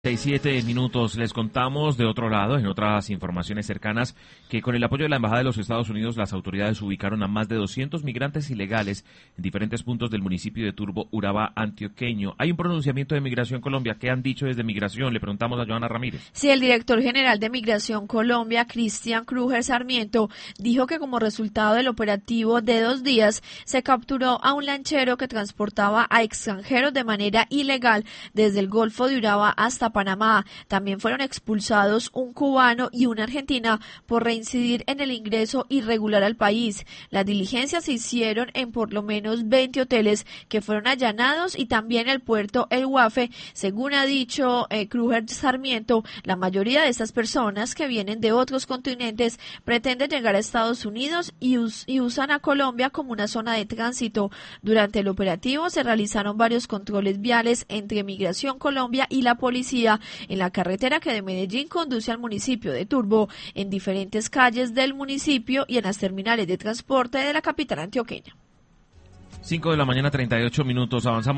7 minutos. Les contamos de otro lado, en otras informaciones cercanas, que con el apoyo de la Embajada de los Estados Unidos, las autoridades ubicaron a más de 200 migrantes ilegales en diferentes puntos del municipio de Turbo, Urabá, antioqueño. Hay un pronunciamiento de Migración Colombia. ¿Qué han dicho desde Migración? Le preguntamos a Joana Ramírez. Sí, el director general de Migración Colombia, Cristian Krüger Sarmiento, dijo que como resultado del operativo de 2 días, se capturó a un lanchero que transportaba a extranjeros de manera ilegal desde el Golfo de Urabá hasta Panamá. También fueron expulsados un cubano y una argentina por reincidir en el ingreso irregular al país. Las diligencias se hicieron en por lo menos 20 hoteles que fueron allanados y también el puerto El Guafe. Según ha dicho Krüger Sarmiento, la mayoría de estas personas que vienen de otros continentes pretenden llegar a Estados Unidos y usan a Colombia como una zona de tránsito. Durante el operativo se realizaron varios controles viales entre Migración Colombia y la policía en la carretera que de Medellín conduce al municipio de Turbo, en diferentes calles del municipio y en las terminales de transporte de la capital antioqueña. 5 de la mañana, 38 minutos. Avanzamos.